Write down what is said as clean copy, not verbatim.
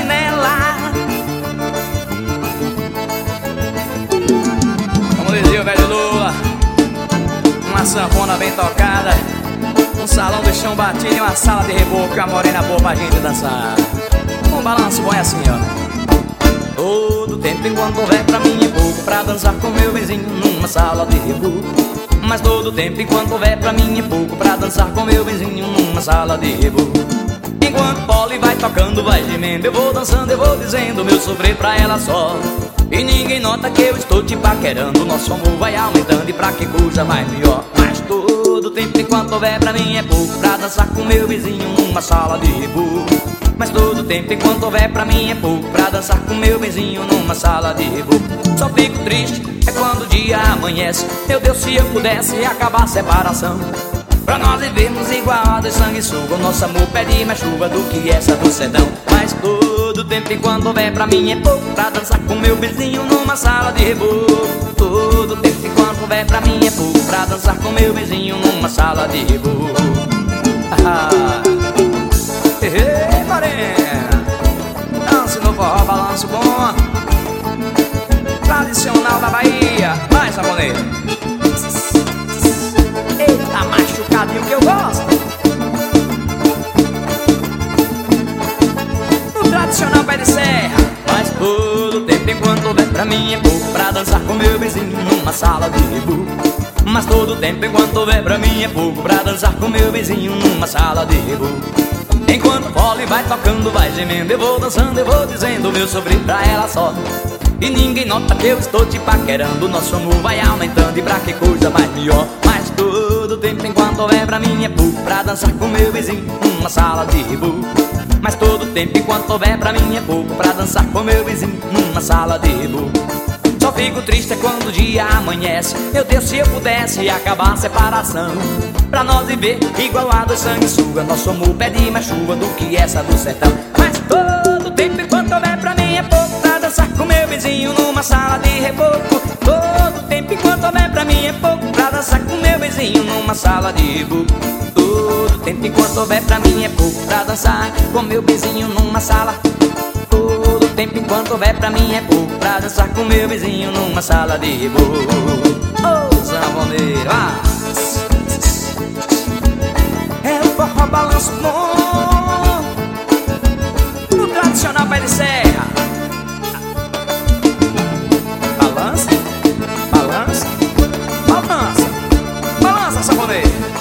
nela. Como dizia o velho Lula, uma sanfona bem tocada, um salão de chão batido e uma sala de reboco, a morena boa pra gente dançar. Um balanço bom é assim, ó. Todo tempo enquanto houver pra mim é pouco pra dançar com meu vizinho numa sala de reboco. Mas todo tempo enquanto houver pra mim é pouco pra dançar com meu vizinho numa sala de reboco. Enquanto o pole vai tocando, vai gemendo, eu vou dançando, eu vou dizendo meu sofrer pra ela só. E ninguém nota que eu estou te paquerando, nosso amor vai aumentando e pra que coisa mais melhor. Mas todo tempo enquanto houver pra mim é pouco pra dançar com meu vizinho numa sala de reboco. Mas todo tempo enquanto houver pra mim é pouco pra dançar com meu vizinho numa sala de reboco. Só fico triste é quando o dia amanhece, meu Deus, se eu pudesse acabar a separação, pra nós vivermos igualados, sanguessuga. Nosso amor pede mais chuva do que essa do sertão. Mas todo tempo enquanto houver pra mim é pouco pra dançar com meu vizinho numa sala de reboco. Todo tempo enquanto houver pra mim é pouco pra dançar com meu vizinho numa sala de reboco. Ei, morena, dance no forró, balanço bom, tradicional da Bahia. Vai, saboneiro. Eita, machucadinho que eu gosto. O tradicional pé de serra. Mas todo tempo enquanto houver pra mim é pouco pra dançar com meu vizinho numa sala de reboco. Mas todo tempo enquanto houver pra mim é pouco pra dançar com meu vizinho numa sala de reboco. Enquanto o pole vai tocando, vai gemendo, eu vou dançando, eu vou dizendo meu sofrer pra ela só. E ninguém nota que eu estou te paquerando, nosso amor vai aumentando e pra que coisa mais melhor. Mas todo tempo enquanto houver pra mim é pouco pra dançar com meu vizinho numa sala de reboco. Mas todo tempo enquanto houver pra mim é pouco pra dançar com meu vizinho numa sala de reboco. Só fico triste é quando o dia amanhece, meu Deus, se eu pudesse acabar a separação, pra nós viver igualados, sanguessuga. Nosso amor pede mais chuva do que essa do sertão. Mas todo tempo enquanto houver pra mim é pouco pra dançar com meu vizinho numa sala de reboco. Todo tempo enquanto houver pra mim é pouco pra dançar com meu vizinho numa sala de reboco. Todo tempo enquanto houver pra mim é pouco pra dançar com meu vizinho numa sala. Todo tempo enquanto houver pra mim é pouco pra dançar com meu vizinho numa sala de reboco. Ô, sanfoneiro, é o forró balanço bom, o tradicional pé de serra. Balança, balança, balança, balança, sanfoneiro.